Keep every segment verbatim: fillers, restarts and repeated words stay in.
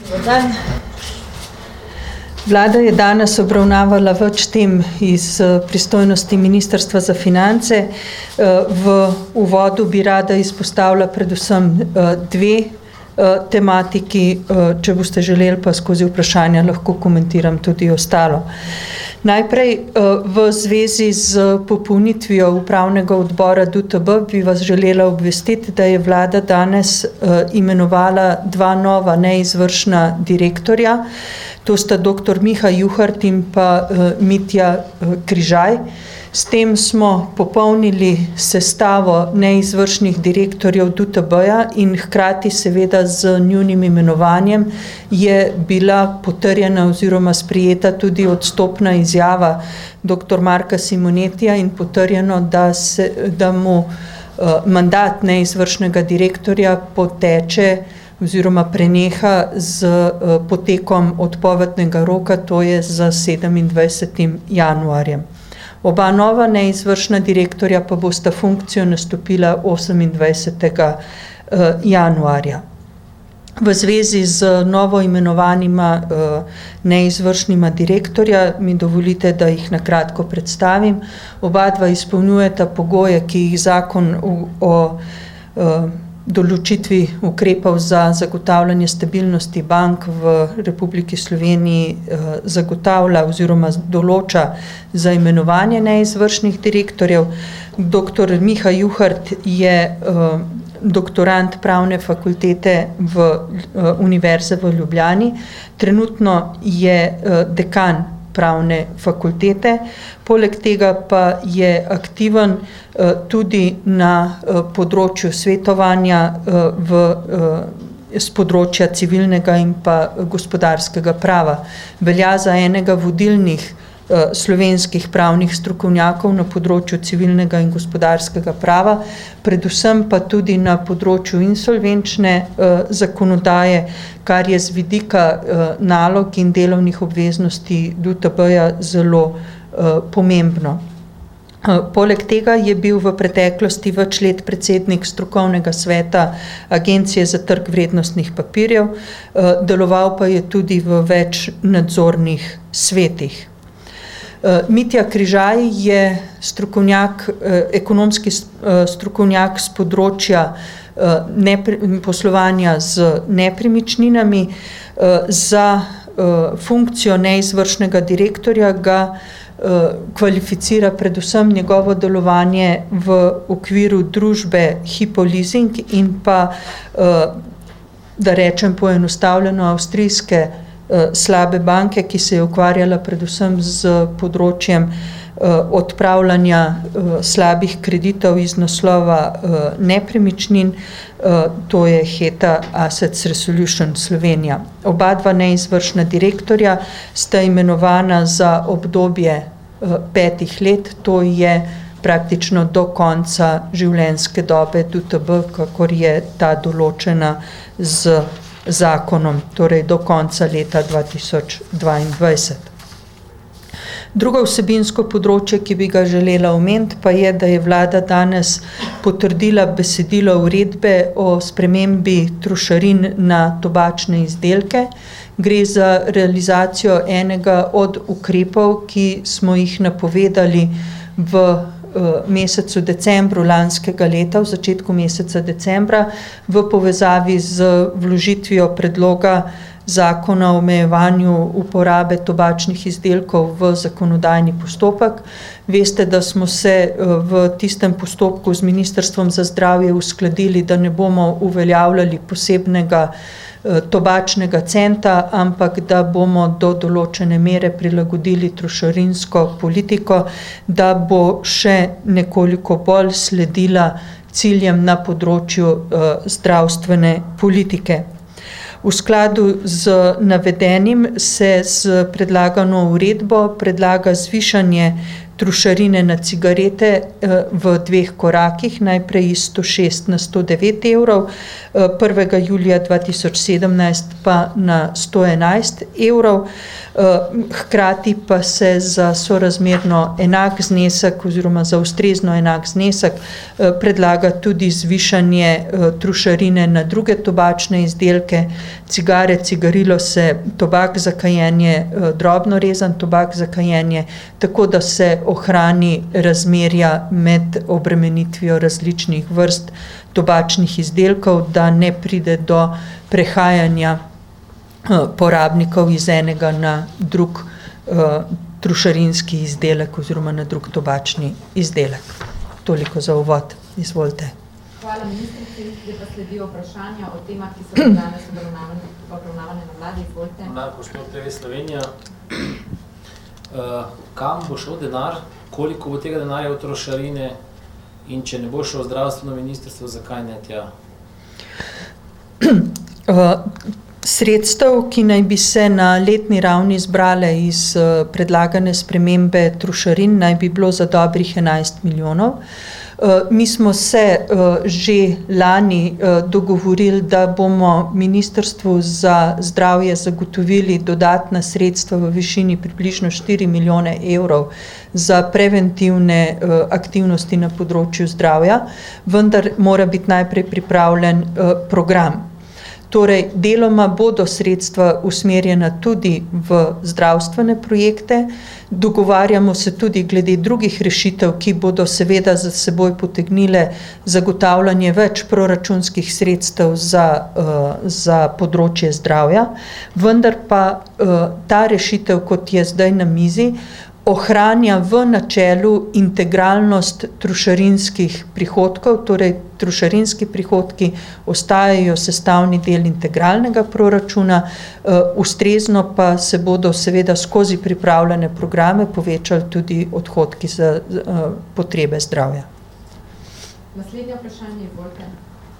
Dober dan. Vlada je danes obravnavala več tem iz pristojnosti Ministrstva za finance. V uvodu bi rada izpostavila predvsem dve tematiki, če boste želeli, pa skozi vprašanja lahko komentiram tudi ostalo. Najprej v zvezi z popolnitvijo upravnega odbora D U T B bi vas želela obvestiti, da je vlada danes imenovala dva nova neizvršna direktorja. To sta doktor Miha Juhart in pa Mitja Križaj. S tem smo popolnili sestavo neizvršnih direktorjev D U T B-ja in hkrati seveda z njunim imenovanjem je bila potrjena oziroma sprejeta tudi odstopna izjava doktor Marka Simonetija in potrjeno, da, se, da mu mandat neizvršnega direktorja poteče oziroma preneha z potekom odpovednega roka, to je z sedemindvajsetim januarjem. Oba nova neizvršna direktorja pa bosta funkcijo nastopila osemindvajsetega januarja. V zvezi z novo imenovanima neizvršnima direktorja mi dovolite, da jih na kratko predstavim. Oba dva izpolnjujeta pogoje, ki jih zakon o, o določitvi ukrepov za zagotavljanje stabilnosti bank v Republiki Sloveniji zagotavlja oziroma določa za imenovanje neizvršnih direktorjev. Doktor Miha Juhart je doktorant pravne fakultete v Univerze v Ljubljani. Trenutno je dekan pravne fakultete, poleg tega pa je aktiven tudi na področju svetovanja v, z področja civilnega in pa gospodarskega prava. Velja za enega vodilnih slovenskih pravnih strokovnjakov na področju civilnega in gospodarskega prava, predvsem pa tudi na področju insolvenčne zakonodaje, kar je z vidika nalog in delovnih obveznosti D U T B-ja zelo pomembno. Poleg tega je bil v preteklosti več let predsednik strokovnega sveta Agencije za trg vrednostnih papirjev, deloval pa je tudi v več nadzornih svetih. Mitja Križaj je strokovnjak, ekonomski strokovnjak z področja nepre, poslovanja z nepremičninami. Za funkcijo neizvršnega direktorja ga kvalificira predvsem njegovo delovanje v okviru družbe Hypo Leasing in pa, da rečem poenostavljeno, avstrijske slabe banke, ki se je ukvarjala predvsem z področjem odpravljanja slabih kreditov iz naslova nepremičnin, to je Heta Assets Resolution Slovenija. Oba dva neizvršna direktorja sta imenovana za obdobje petih let, to je praktično do konca življenjske dobe D U T B, kakor je ta določena z zakonom, torej do konca leta dva tisoč dvaindvajset. Drugo vsebinsko področje, ki bi ga želela omeniti, pa je, da je vlada danes potrdila besedilo uredbe o spremembi trošarin na tobačne izdelke. Gre za realizacijo enega od ukrepov, ki smo jih napovedali v mesecu decembru lanskega leta, v začetku meseca decembra, v povezavi z vložitvijo predloga zakona o omejevanju uporabe tobačnih izdelkov v zakonodajni postopek. Veste, da smo se v tistem postopku z Ministrstvom za zdravje uskladili, da ne bomo uveljavljali posebnega tobačnega centa, ampak da bomo do določene mere prilagodili trošarinsko politiko, da bo še nekoliko bolj sledila ciljem na področju zdravstvene politike. V skladu z navedenim se s predlagano uredbo predlaga zvišanje trošarine na cigarete v dveh korakih, najprej iz sto šest na sto devet evrov, prvega julija dva tisoč sedemnajst pa na sto enajst evrov, hkrati pa se za sorazmerno enak znesek oziroma za ustrezno enak znesek predlaga tudi zvišanje trošarine na druge tobačne izdelke, cigare, cigarilo se, tobak za kajenje, drobno rezan tobak za kajenje, tako da se ohrani razmerja med obremenitvijo različnih vrst tobačnih izdelkov, da ne pride do prehajanja porabnikov iz enega na drug uh, trošarinski izdelek oziroma na drug tobačni izdelek. Toliko za uvod. Izvolite. Hvala ministrici. Zdaj pa sledijo vprašanja o temah, ki so danes obravnavane na vladi. Izvolite. Na gospod T V Slovenija. Uh, kam bo šel denar, koliko bo tega denarja v trošarine in če ne bo šel v zdravstveno ministrstvo, zakaj ne tja? Uh, sredstev, ki naj bi se na letni ravni zbrale iz uh, predlagane spremembe trošarin, naj bi bilo za dobrih enajst milijonov. Uh, mi smo se uh, že lani uh, dogovorili, da bomo Ministrstvu za zdravje zagotovili dodatna sredstva v višini približno štiri milijone evrov za preventivne uh, aktivnosti na področju zdravja, vendar mora biti najprej pripravljen uh, program. Torej, deloma bodo sredstva usmerjena tudi v zdravstvene projekte, dogovarjamo se tudi glede drugih rešitev, ki bodo seveda za seboj potegnile zagotavljanje več proračunskih sredstev za, uh, za področje zdravja, vendar pa uh, ta rešitev, kot je zdaj na mizi, ohranja v načelu integralnost trošarinskih prihodkov, torej trošarinski prihodki ostajajo sestavni del integralnega proračuna, uh, ustrezno pa se bodo seveda skozi pripravljene programe povečali tudi odhodki za uh, potrebe zdravja. Naslednje vprašanje, izvolite.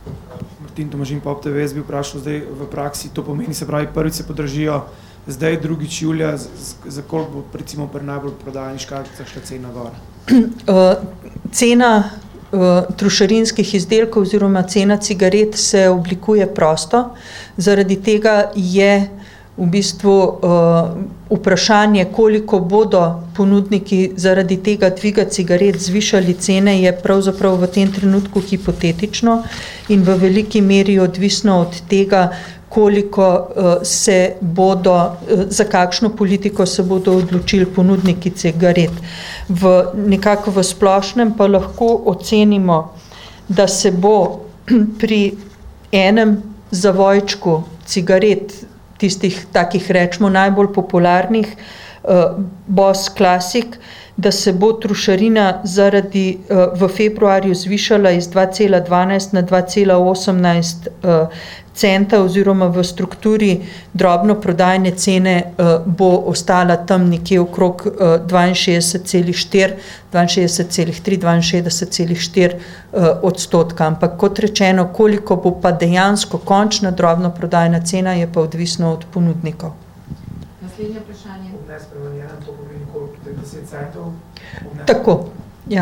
Martin Tomažin, Pop T V, jaz bi vprašal zdaj v praksi, to pomeni, se pravi, prvič se podražijo, zdaj drugič julija, za koliko bo recimo pri najbolj prodajanih škatlicah šla cena gor? Uh, cena uh, trošarinskih izdelkov oziroma cena cigaret se oblikuje prosto, zaradi tega je v bistvu uh, vprašanje, koliko bodo ponudniki zaradi tega dviga cigaret zvišali cene, je pravzaprav v tem trenutku hipotetično in v veliki meri odvisno od tega, koliko uh, se bodo, uh, za kakšno politiko se bodo odločili ponudniki cigaret. V nekako v splošnem pa lahko ocenimo, da se bo pri enem zavojčku cigaret, tistih takih rečemo najbolj popularnih, uh, Boss Classic, da se bo trošarina zaradi uh, v februarju zvišala iz dva cela dvanajst na dva cela osemnajst uh, centa oziroma v strukturi drobno prodajne cene uh, bo ostala tam nekje okrog uh, dvainšestdeset celih štiri, dvainšestdeset celih tri, dvainšestdeset celih štiri uh, odstotka. Ampak kot rečeno, koliko bo pa dejansko končna drobno prodajna cena, je pa odvisno od ponudnikov. Naslednje vprašanje. Nespremenjena, to pomeni koliko, deset centov? Tako, ja.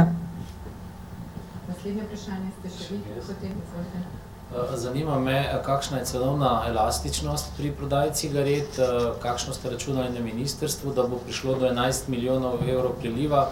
Naslednje vprašanje ste še vi, potem izvolite. Zanima me, kakšna je cenovna elastičnost pri prodaji cigaret, kakšno ste računali na ministrstvu, da bo prišlo do enajst milijonov evrov priliva?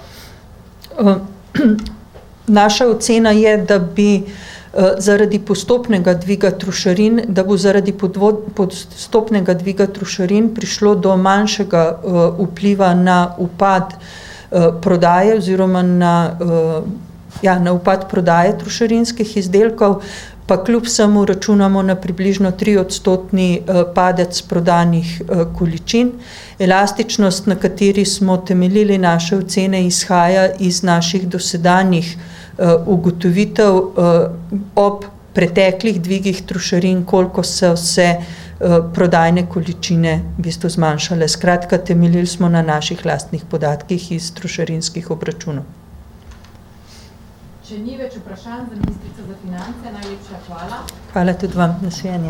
Naša ocena je, da bi zaradi postopnega dviga trošarin, da bo zaradi postopnega dviga trošarin prišlo do manjšega vpliva na upad prodaje oziroma na, ja, na upad prodaje trošarinskih izdelkov, pa kljub samo računamo na približno tri odstotni padec prodanih količin. Elastičnost, na kateri smo temeljili naše ocene, izhaja iz naših dosedanjih ugotovitev ob preteklih dvigih trošarin, koliko so se prodajne količine v bistvu zmanjšale. Skratka, temeljili smo na naših lastnih podatkih iz trošarinskih obračunov. Če ni več vprašanj za ministrico za finance, najlepša hvala. Hvala tudi vam, nasvidenje.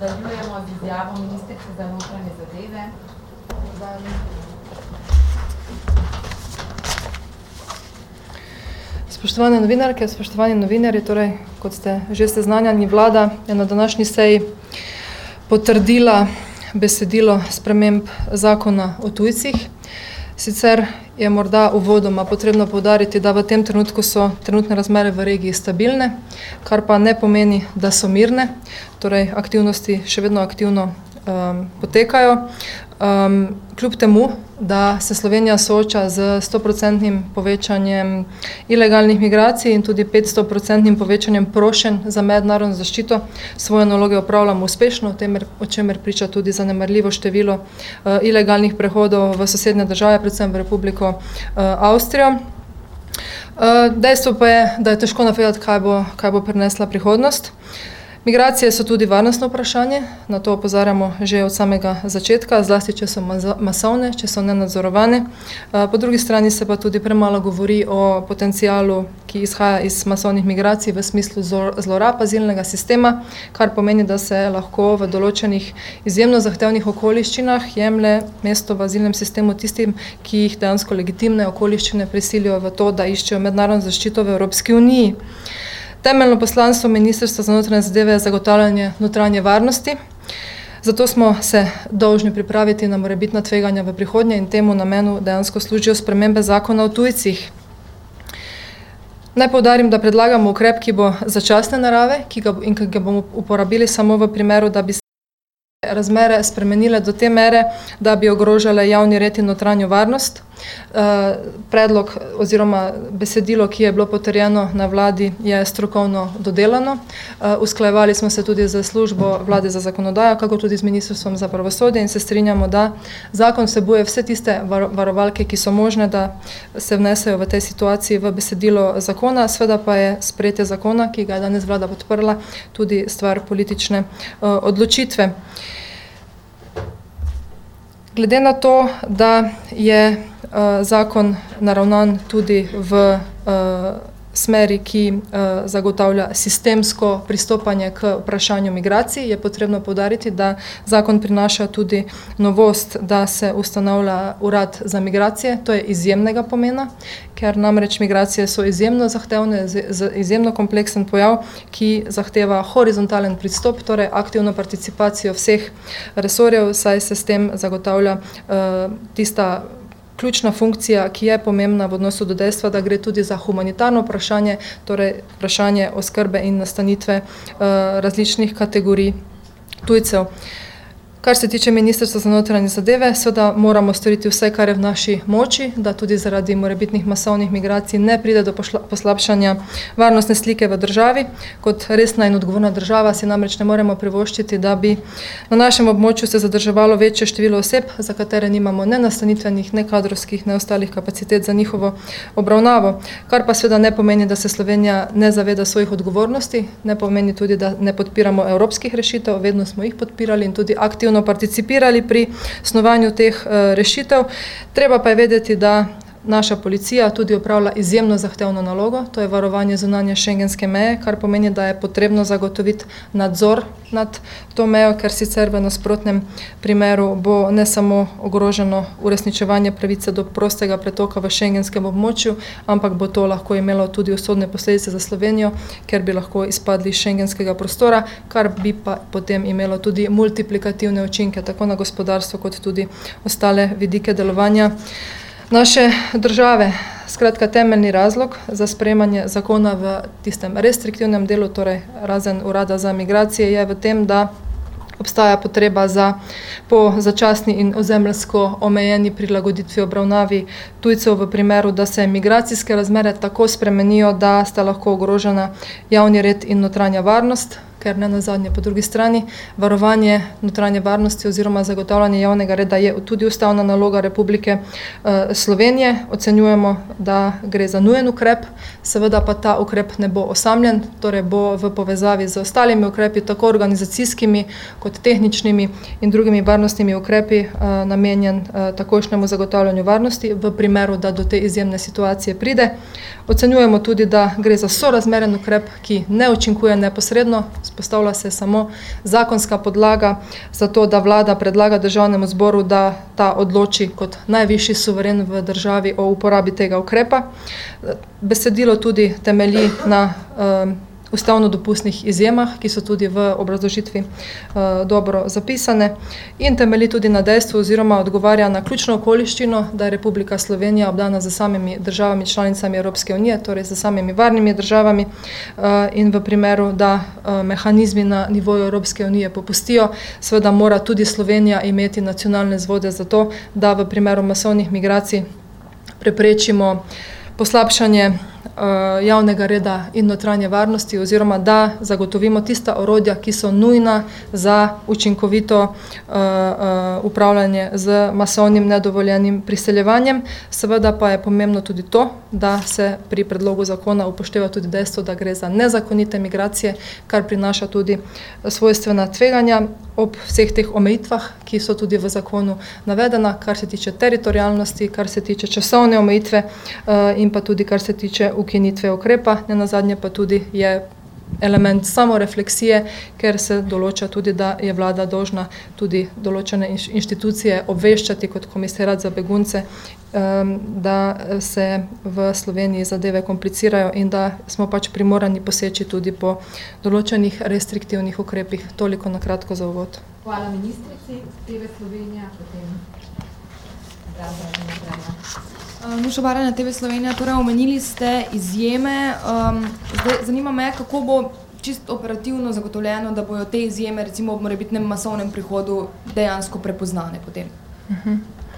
Nadaljujemo z izjavo ministrice za notranje zadeve. Spoštovane novinarke, spoštovani novinarji, torej, kot ste že seznanjeni, vlada je na današnji seji potrdila besedilo sprememb zakona o tujcih. Sicer je morda uvodoma potrebno poudariti, da v tem trenutku so trenutne razmere v regiji stabilne, kar pa ne pomeni, da so mirne, torej aktivnosti še vedno aktivno um, potekajo. Um, kljub temu, da se Slovenija sooča z stoprocentnim povečanjem ilegalnih migracij in tudi petstoprocentnim povečanjem prošenj za mednarodno zaščito, svoje naloge opravljamo uspešno, o čemer priča tudi zanemarljivo število uh, ilegalnih prehodov v sosednje države, predvsem v Republiko uh, Avstrijo. Uh, dejstvo pa je, da je težko napovedati, kaj bo, kaj bo prinesla prihodnost. Migracije so tudi varnostno vprašanje, na to opozarjamo že od samega začetka, zlasti če so masovne, če so nenadzorovane. Po drugi strani se pa tudi premalo govori o potencialu, ki izhaja iz masovnih migracij v smislu zlorab azilnega sistema, kar pomeni, da se lahko v določenih izjemno zahtevnih okoliščinah jemlje mesto v azilnem sistemu tistim, ki jih dejansko legitimne okoliščine prisilijo v to, da iščejo mednarodno zaščito v Evropski uniji. Temeljno poslanstvo Ministrstva za notranje zadeve je zagotavljanje notranje varnosti, zato smo se dolžni pripraviti na morebitna tveganja v prihodnje in temu namenu dejansko služijo spremembe zakona o tujcih. Naj poudarim, da predlagamo ukrep, ki bo začasne narave ki ga, in ki ga bomo uporabili samo v primeru, da bi se razmere spremenile do te mere, da bi ogrožale javni red in notranjo varnost. Predlog oziroma besedilo, ki je bilo potrjeno na vladi, je strokovno dodelano. Usklajevali smo se tudi za službo vlade za zakonodajo, kako tudi z Ministrstvom za pravosodje in se strinjamo, da zakon vsebuje vse tiste varovalke, ki so možne, da se vnesejo v tej situaciji v besedilo zakona. Sveda pa je sprejetje zakona, ki ga je danes vlada podprla, tudi stvar politične odločitve. Glede na to, da je uh, zakon naravnan tudi v uh, smeri, ki uh, zagotavlja sistemsko pristopanje k vprašanju migracij, je potrebno poudariti, da zakon prinaša tudi novost, da se ustanavlja urad za migracije. To je izjemnega pomena, ker namreč migracije so izjemno zahtevne, z, z, izjemno kompleksen pojav, ki zahteva horizontalen pristop, torej aktivno participacijo vseh resorjev, saj se s tem zagotavlja uh, tista ključna funkcija, ki je pomembna v odnosu do dejstva, da gre tudi za humanitarno vprašanje, torej vprašanje oskrbe in nastanitve uh, različnih kategorij tujcev. Kar se tiče Ministrstva za notranje zadeve, seveda moramo storiti vse, kar je v naši moči, da tudi zaradi morebitnih masovnih migracij ne pride do poslabšanja varnostne slike v državi. Kot resna in odgovorna država si namreč ne moremo privoščiti, da bi na našem območju se zadrževalo večje število oseb, za katere nimamo ne nastanitvenih, ne kadrovskih, ne ostalih kapacitet za njihovo obravnavo. Kar pa seveda ne pomeni, da se Slovenija ne zaveda svojih odgovornosti, ne pomeni tudi, da ne podpiramo evropskih rešitev, vedno smo jih podpirali in tudi aktivno participirali pri snovanju teh uh, rešitev. Treba pa je vedeti, da naša policija tudi opravlja izjemno zahtevno nalogo, to je varovanje zunanje šengenske meje, kar pomeni, da je potrebno zagotoviti nadzor nad to mejo, ker sicer v nasprotnem primeru bo ne samo ogroženo uresničevanje pravice do prostega pretoka v šengenskem območju, ampak bo to lahko imelo tudi usodne posledice za Slovenijo, ker bi lahko izpadli iz šengenskega prostora, kar bi pa potem imelo tudi multiplikativne učinke, tako na gospodarstvo kot tudi ostale vidike delovanja naše države. Skratka, temeljni razlog za sprejemanje zakona v tistem restriktivnem delu, torej razen urada za migracije, je v tem, da obstaja potreba za po začasni in ozemeljsko omejeni prilagoditvi obravnavi tujcev v primeru, da se migracijske razmere tako spremenijo, da sta lahko ogrožena javni red in notranja varnost, ker ne nazadnje po drugi strani varovanje notranje varnosti oziroma zagotavljanje javnega reda je tudi ustavna naloga Republike Slovenije. Ocenjujemo, da gre za nujen ukrep, seveda pa ta ukrep ne bo osamljen, torej bo v povezavi z ostalimi ukrepi, tako organizacijskimi kot tehničnimi in drugimi varnostnimi ukrepi namenjen takošnjemu zagotavljanju varnosti v primeru, da do te izjemne situacije pride. Ocenjujemo tudi, da gre za sorazmeren ukrep, ki ne učinkuje neposredno, Spostavlja se samo zakonska podlaga za to, da vlada predlaga državnemu zboru, da ta odloči kot najvišji suveren v državi o uporabi tega ukrepa. Besedilo tudi temelji na um, ustavno dopustnih izjemah, ki so tudi v obrazložitvi uh, dobro zapisane in temelji tudi na dejstvu oziroma odgovarja na ključno okoliščino, da je Republika Slovenija obdana z samimi državami članicami Evropske unije, torej z samimi varnimi državami uh, in v primeru, da uh, mehanizmi na nivoju Evropske unije popustijo, seveda mora tudi Slovenija imeti nacionalne vzvode za to, da v primeru masovnih migracij preprečimo poslabšanje javnega reda in notranje varnosti oziroma da zagotovimo tista orodja, ki so nujna za učinkovito uh, uh, upravljanje z masovnim nedovoljenim priseljevanjem. Seveda pa je pomembno tudi to, da se pri predlogu zakona upošteva tudi dejstvo, da gre za nezakonite migracije, kar prinaša tudi svojstvena tveganja ob vseh teh omejitvah, ki so tudi v zakonu navedena, kar se tiče teritorialnosti, kar se tiče časovne omejitve uh, in pa tudi kar se tiče ukinitve ukrepa, nenazadnje pa tudi je element samorefleksije, ker se določa tudi, da je vlada dolžna tudi določene inštitucije obveščati kot komisariat za begunce, da se v Sloveniji zadeve komplicirajo in da smo pač primorani poseči tudi po določenih restriktivnih ukrepih. Toliko na kratko za uvod. Hvala ministrici. T V Slovenija, potem Nuša Baranja, T V Slovenija, torej omenili ste izjeme. Um, zdaj, zanima me, kako bo čisto operativno zagotovljeno, da bojo te izjeme recimo ob morebitnem masovnem prihodu dejansko prepoznane potem. Uh-huh.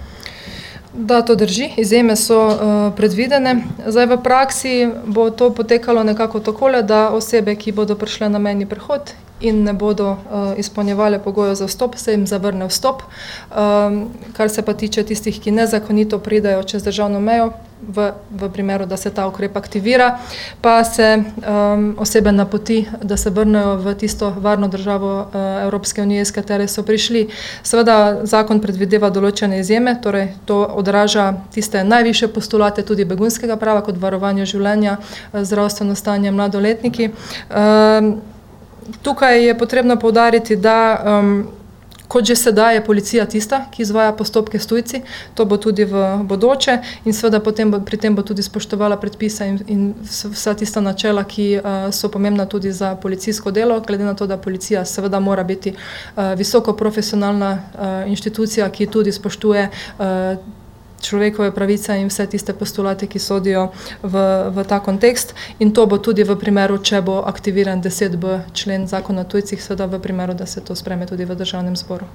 Da, to drži. Izjeme so uh, predvidene. Zdaj v praksi bo to potekalo nekako takole, da osebe, ki bodo prišle na mejni prehod in ne bodo uh, izpolnjevale pogojev za vstop, se jim zavrne vstop. Um, kar se pa tiče tistih, ki nezakonito pridejo čez državno mejo, v, v primeru, da se ta ukrep aktivira, pa se um, osebe napoti, da se vrnejo v tisto varno državo uh, Evropske unije, iz katere so prišli. Seveda zakon predvideva določene izjeme, torej to odraža tiste najvišje postulate tudi begunskega prava, kot varovanje življenja, zdravstveno stanje, mladoletniki. Um, Tukaj je potrebno poudariti, da um, kot že sedaj je policija tista, ki izvaja postopke s tujci, to bo tudi v bodoče in seveda potem bo, pri tem bo tudi spoštovala predpise in, in vsa tista načela, ki uh, so pomembna tudi za policijsko delo, glede na to, da policija seveda mora biti uh, visoko profesionalna uh, inštitucija, ki tudi spoštuje uh, človekove pravice in vse tiste postulate, ki sodijo v, v ta kontekst. In to bo tudi v primeru, če bo aktiviran deset b člen zakona o tujcih, seveda v primeru, da se to spreme tudi v državnem zboru.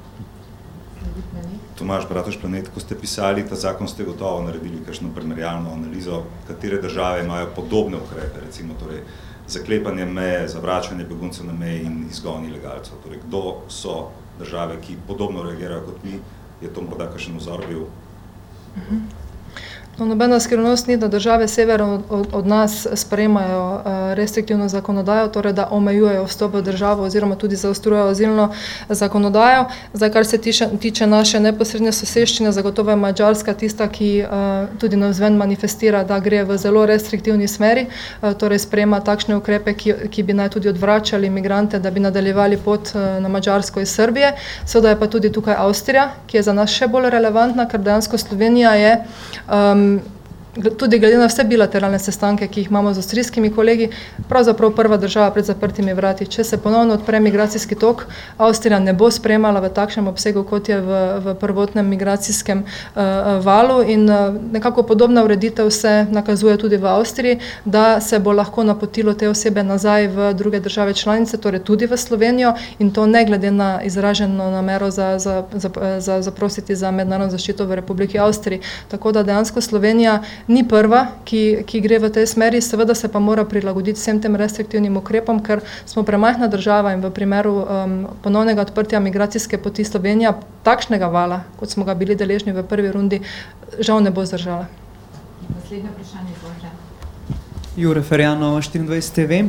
Tomaž Bratuš Planet, ko ste pisali ta zakon, ste gotovo naredili kakšno primerjalno analizo, katere države imajo podobne ukrepe, recimo torej zaklepanje meje, zavračanje beguncev na meji in izgon ilegalcev. Torej, kdo so države, ki podobno reagirajo kot mi, je to morda kakšen vzor bil? Uh-huh. No, nobena skrivnost ni, da države sever od, od, od nas sprejemajo uh, restriktivno zakonodajo, torej da omejujejo vstop v državo oziroma tudi zaostrujejo azilno zakonodajo. Zdaj, kar se tiče, tiče naše neposredne soseščine, zagotovo je Madžarska tista, ki uh, tudi navzven manifestira, da gre v zelo restriktivni smeri, uh, torej sprejema takšne ukrepe, ki, ki bi naj tudi odvračali migrante, da bi nadaljevali pot uh, na Madžarsko iz Srbije. Seveda je pa tudi tukaj Avstrija, ki je za nas še bolj relevantna, ker dejansko Slovenija je um, tudi glede na vse bilateralne sestanke, ki jih imamo z avstrijskimi kolegi, pravzaprav prva država pred zaprtimi vrati. Če se ponovno odpre migracijski tok, Avstrija ne bo sprejemala v takšnem obsegu, kot je v, v prvotnem migracijskem uh, valu in uh, nekako podobna ureditev se nakazuje tudi v Avstriji, da se bo lahko napotilo te osebe nazaj v druge države članice, torej tudi v Slovenijo in to ne glede na izraženo namero za, za, za, za, zaprositi za mednarodno zaščito v Republiki Avstriji. Tako da dejansko Slovenija ni prva, ki, ki gre v tej smeri, seveda se pa mora prilagoditi vsem tem restriktivnim ukrepom, ker smo premajhna država in v primeru um, ponovnega odprtja migracijske poti Slovenija takšnega vala, kot smo ga bili deležni v prvi rundi, žal ne bo zdržala. Naslednje vprašanje, izvolite. Jure Ferjan, Nova štiriindvajset T V.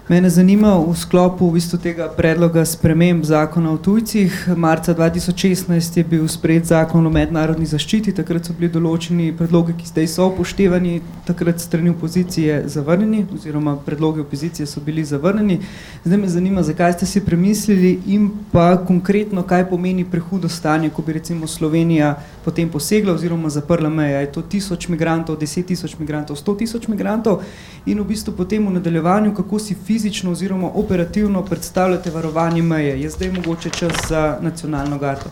Mene zanima v sklopu v bistvu tega predloga sprememb zakona o tujcih. Marca dva tisoč šestnajst je bil sprejet zakon o mednarodni zaščiti, takrat so bili določeni predlogi, ki zdaj so upoštevani, takrat strani opozicije zavrnjeni, oziroma predlogi opozicije so bili zavrnjeni. Zdaj me zanima, zakaj ste si premislili in pa konkretno, kaj pomeni prehudo stanje, ko bi recimo Slovenija potem posegla oziroma zaprla meja. Je to tisoč migrantov, deset tisoč migrantov, sto tisoč migrantov in v bistvu potem v nadaljevanju, kako si fizično oziroma operativno predstavljate varovanje meje. Je zdaj mogoče čas za nacionalno gardo?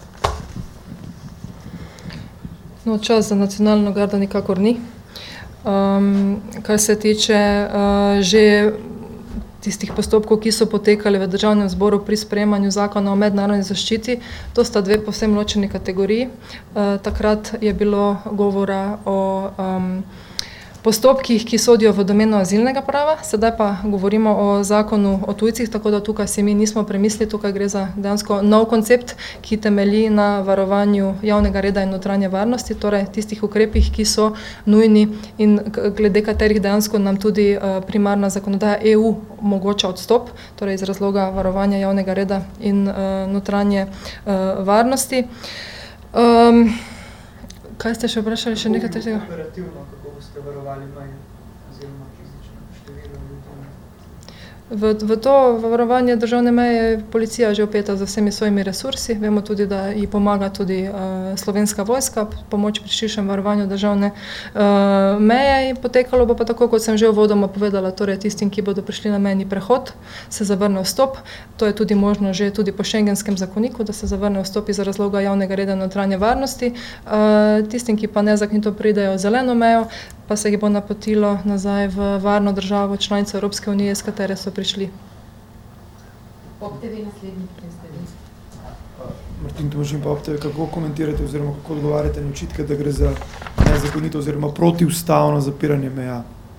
No, čas za nacionalno gardo nikakor ni. Um, kar se tiče uh, že tistih postopkov, ki so potekali v Državnem zboru pri sprejemanju zakona o mednarodni zaščiti, to sta dve povsem ločeni kategoriji. Uh, takrat je bilo govora o um, postopkih, ki sodijo v domeno azilnega prava, sedaj pa govorimo o zakonu o tujcih, tako da tukaj si mi nismo premislili, tukaj gre za dejansko nov koncept, ki temelji na varovanju javnega reda in notranje varnosti, torej tistih ukrepih, ki so nujni in glede katerih dejansko nam tudi uh, primarna zakonodaja E U omogoča odstop, torej iz razloga varovanja javnega reda in uh, notranje uh, varnosti. Um, kaj ste še vprašali, še nekaj tega? Operativno, kako boste varovali meje oziroma fizično število ljudi? V, v to varovanje državne meje je policija že vpeta z vsemi svojimi resursi. Vemo tudi, da ji pomaga tudi uh, slovenska vojska, pomoč pri širšem varovanju državne uh, meje in potekalo bo pa tako, kot sem že uvodoma povedala, torej tistim, ki bodo prišli na mejni prehod, se zavrne vstop. To je tudi možno že tudi po šengenskem zakoniku, da se zavrne vstop iz razloga javnega reda in notranje varnosti. Uh, tistim, ki pa nezakonito pridejo zeleno mejo, pa se jih bo napotilo nazaj v varno državo članico Evropske unije, s katere so prišli. Pop T V naslednji predstavljen. Martin Tomažin, Pop T V, kako komentirate oziroma kako odgovarjate na očitke, da gre za nezakonito oziroma protiustavno zapiranje meja?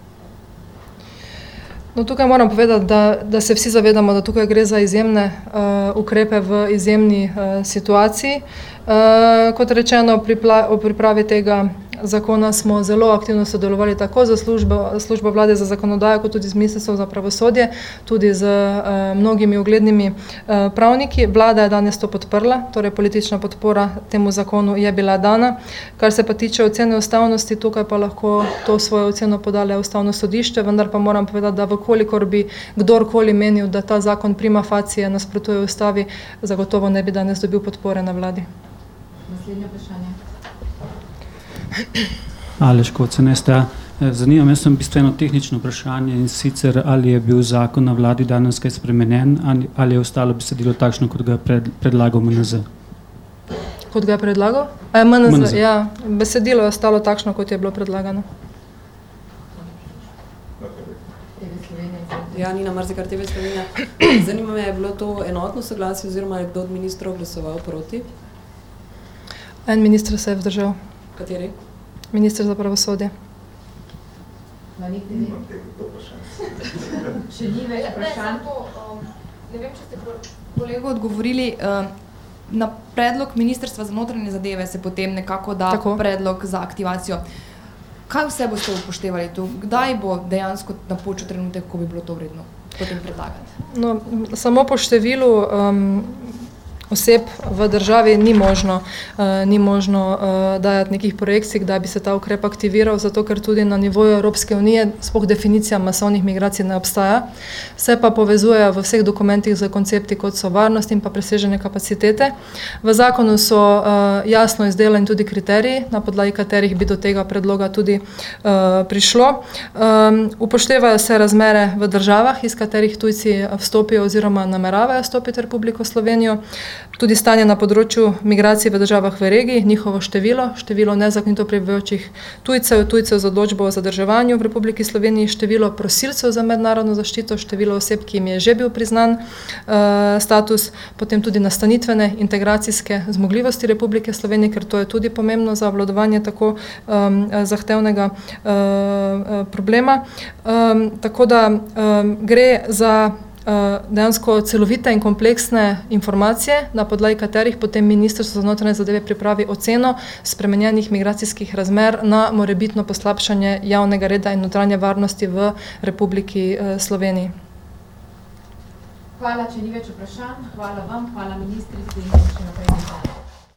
No, tukaj moram povedati, da, da se vsi zavedamo, da tukaj gre za izjemne uh, ukrepe v izjemni uh, situaciji. Uh, kot rečeno, pri pripravi tega zakona smo zelo aktivno sodelovali tako za službo, službo vlade za zakonodajo, kot tudi z Ministrstvom za pravosodje, tudi z uh, mnogimi uglednimi uh, pravniki. Vlada je danes to podprla, torej politična podpora temu zakonu je bila dana. Kar se pa tiče ocene ustavnosti, tukaj pa lahko to svojo oceno podale Ustavno sodišče, vendar pa moram povedati, da vkolikor bi kdorkoli menil, da ta zakon prima facie nasprotuje ustavi, zagotovo ne bi danes dobil podpore na vladi. Naslednje vprašanje. Aleš Kocen, S T A. Zanima me sem bistveno tehnično vprašanje in sicer, ali je bil zakon na vladi danes kaj spremenjen ali je ostalo besedilo takšno, kot ga je pred, predlagal M N Z? Kot ga je predlagal? A, M N Z, M N Z. Ja, besedilo je ostalo takšno, kot je bilo predlagano. Ja, Nina Marzikar, T V Slovenija. Zanima me, je bilo to enotno soglasje oziroma je kdo od ministrov glasoval proti? En minister se je vzdržal. Kateri? Minister za pravosodje. Še ni več vprašanj. Ne vem, če ste kolego odgovorili, na predlog Ministrstva za notranje zadeve se potem nekako da Tako. predlog za aktivacijo. Kaj vse boste upoštevali tu? Kdaj bo dejansko napočil trenutek, ko bi bilo to vredno potem predlagati? No, samo po številu um, oseb v državi ni možno, uh, ni možno uh, dajati nekih projekcij, da bi se ta ukrep aktiviral, zato ker tudi na nivoju Evropske unije sploh definicija masovnih migracij ne obstaja. Vse pa povezuje v vseh dokumentih za koncepti, kot so varnost in pa presežene kapacitete. V zakonu so uh, jasno izdelani tudi kriteriji, na podlagi katerih bi do tega predloga tudi uh, prišlo. Um, upoštevajo se razmere v državah, iz katerih tujci vstopijo oziroma nameravajo vstopiti v Republiko Slovenijo. Tudi stanje na področju migracij v državah v regiji, njihovo število, število nezakonito prebivajočih tujcev, tujcev z odločbo o zadrževanju v Republiki Sloveniji, število prosilcev za mednarodno zaščito, število oseb, ki jim je že bil priznan uh, status, potem tudi nastanitvene, integracijske zmogljivosti Republike Slovenije, ker to je tudi pomembno za obvladovanje tako um, zahtevnega uh, problema. Um, tako da um, gre za dejansko celovite in kompleksne informacije, na podlagi katerih potem Ministrstvo za notranje zadeve pripravi oceno spremenjenih migracijskih razmer na morebitno poslabšanje javnega reda in notranje varnosti v Republiki Sloveniji. Hvala, če ni več vprašanj. Hvala vam, hvala ministrici in še naprej.